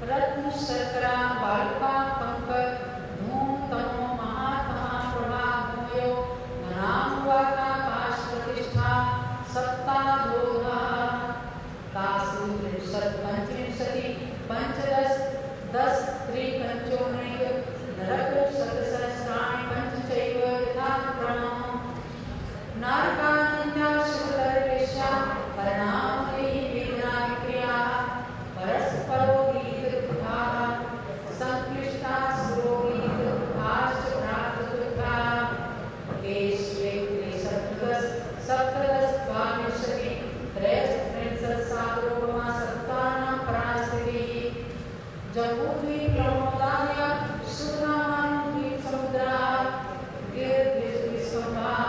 रत्न शर्करा बालका पंकज धूम तमो महात्मा प्रभा भूयो नाम वाका काश प्रतिष्ठा सत्ता दोहा कासु त्रिशत पंचविंशति पंचदश 10 त्रिकंचोनैक नरक शतसहस्राणि पंचचैव यथा प्रणम नारकानन्या शुभतर्केशा परिणामदेहि वेदना विक्रिया परस्परो गीतदुःखाः संक्लिष्टा सुरोगीतदुःखाश्च प्राप्तदुःखा केशवे त्रिशतदश सप्तदश द्वाविंशति त्रयस्त्रिंशत् सागरोपमा सप्तानां परास्थितिः जम्बूद्वीप प्रमोदाय सुनामानुद्वीप समुद्राः गिरिद्विस्वम्भा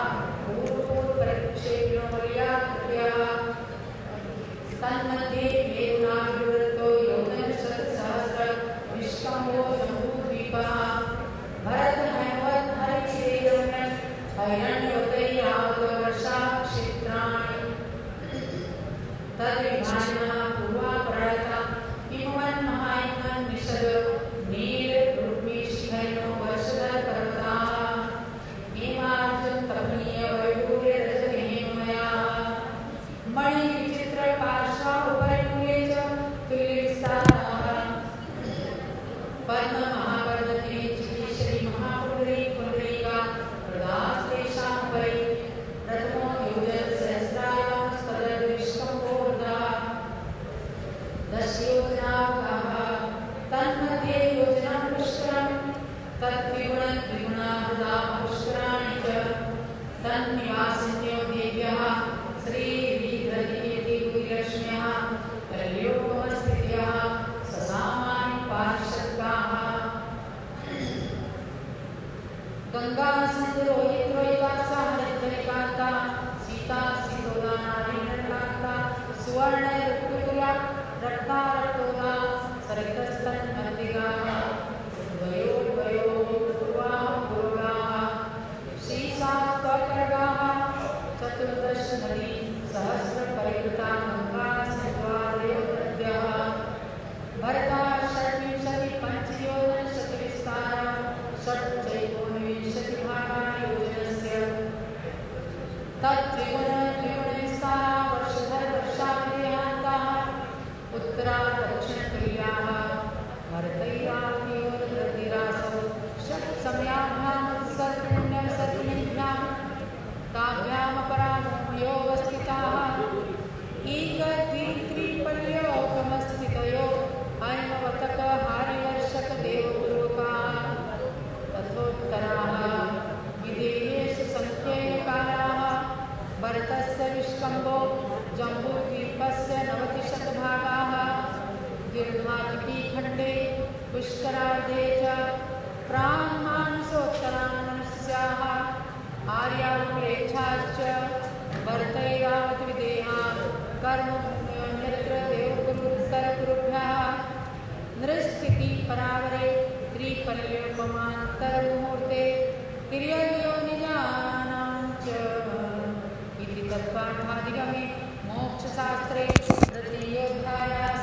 तन्मध्ये वेदनाविवृतो योजनशतसहस्र विष्कम्भो जम्बूद्वीपः भरतहैवत् हरिक्षेत्रं हैरण्यवतै यावद्वर्षा क्षेत्राणि तद्विभाजनः पूर्वापरायता हिमवन् महायज्ञं निषद नील रुक्मिशिखरिणो वर्षधर पर्वताः हेमार्जन तपनीय वैडूर्य रजत हेममया मणि विचित्र पार्श्वा उपरिमूले च तुल्य विस्ताराः पद्म महावर्धने चिकीर्षति महापुण्डरी पुण्डरीका प्रदास्तेषां उपरि प्रथमो योजन सहस्रायां तदर्विष्कम्भो वृथा 10 योजनाः तन्मध्ये योजनां पुष्करं तद्विगुणं द्विगुणा वृथा पुष्कराणि च तन्निवासिन्यो देव्यः श्रीवीरधिकेति गुरुलक्ष्म्यः कल्योपमस्थित्याः ससामानि पार्षद्गाः गंगा सिन्धुरोहित्रोहितासा हरिद्वनिकान्ता सीता सीतोदानारिणकान्ता सुवर्ण ऋतुकुला रत्ना रक्तोदा सरितस्तन्मतिगाः द्वयो पूर्वाः पूर्वाः श्रीसात्वकर्गाः चतुर्दश नदी सहस्र परिवृता गंगा सिन्ध्वादयो नद्यः भरता षड्विंशति पंचयोजन शतविस्तारा षट्चैकोनविंशति भागानि योजनस्य तद्विगुण द्विगुणविस्तारा वर्षधर वर्षाभिदेहान्ताः उत्तरा दक्षिण तुल्याः भरतैरावयोर्वृद्धिरासौ षट् समयाभ्यां सर्पिण्यं ताभ्यामपरामोयोवस्थिताः एकद्वित्रिपल्योपमस्थितयो हैमवतक हारिवर्षक देवपूर्वकाः तथोत्तराः विधेयेषु संख्येयकाराः भरतस्य विष्कम्भो जम्बूद्वीपस्य 90 भागाः दीर्घातिकी खण्डे पुष्करार्धे च प्राङ्मांसोत्तरान्मनुष्याः आर्याप्रेक्षाश्च भरतैरावतविदेहाः कर्मण्यत्र देवगुरुत्तरगुरुभ्यः नृस्थिति परावरे त्रिपल्योपमान्तरमुहूर्ते तिर्ययोनिजानां च इति तत्पाठाधिगमे मोक्षशास्त्रे तृतीयोऽध्यायः